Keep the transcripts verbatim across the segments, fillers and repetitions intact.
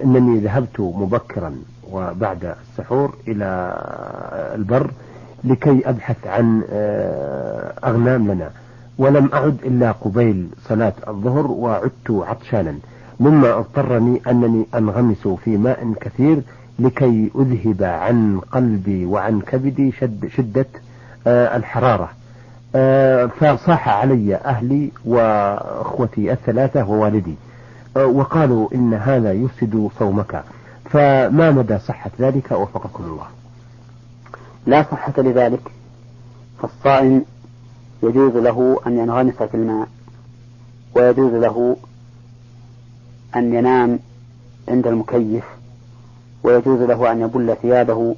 أنني ذهبت مبكرا وبعد السحور إلى البر لكي أبحث عن أغنام لنا، ولم أعد إلا قبيل صلاة الظهر وعدت عطشانا، مما اضطرني أنني أنغمس في ماء كثير لكي أذهب عن قلبي وعن كبدي شد شدة الحرارة. فصاح علي أهلي وأخوتي الثلاثة ووالدي وقالوا إن هذا يفسد صومك، فما مدى صحة ذلك وفقكم الله؟ لا صحة لذلك، فالصائم يجوز له أن ينغمس في الماء، ويجوز له أن ينام عند المكيف، ويجوز له أن يبل ثيابه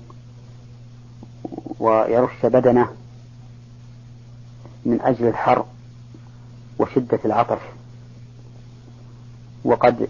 ويرش بدنه من أجل الحر وشدة العطش. وقد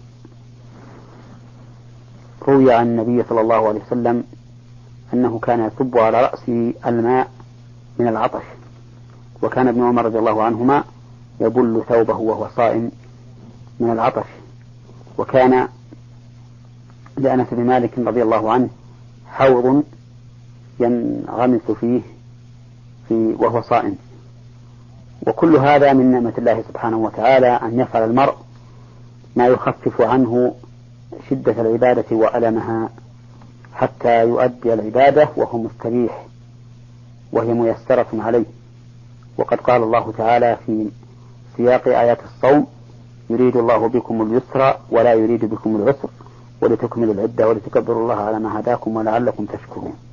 روي عن النبي صلى الله عليه وسلم أنه كان يصب على رأسه الماء من العطش، وكان ابن عمر رضي الله عنهما يبل ثوبه وهو صائم من العطش، وكان لأنس بن مالك رضي الله عنه حوض ينغمس فيه في وهو صائم. وكل هذا من نعمة الله سبحانه وتعالى أن يفعل المرء ما يخفف عنه شدة العبادة وألمها حتى يؤدي العبادة وهو مستريح وهي ميسرة عليه. وقد قال الله تعالى في سياق آيات الصوم: يريد الله بكم اليسر ولا يريد بكم العسر ولتكملوا العدة ولتكبروا الله على ما هداكم ولعلكم تشكرون.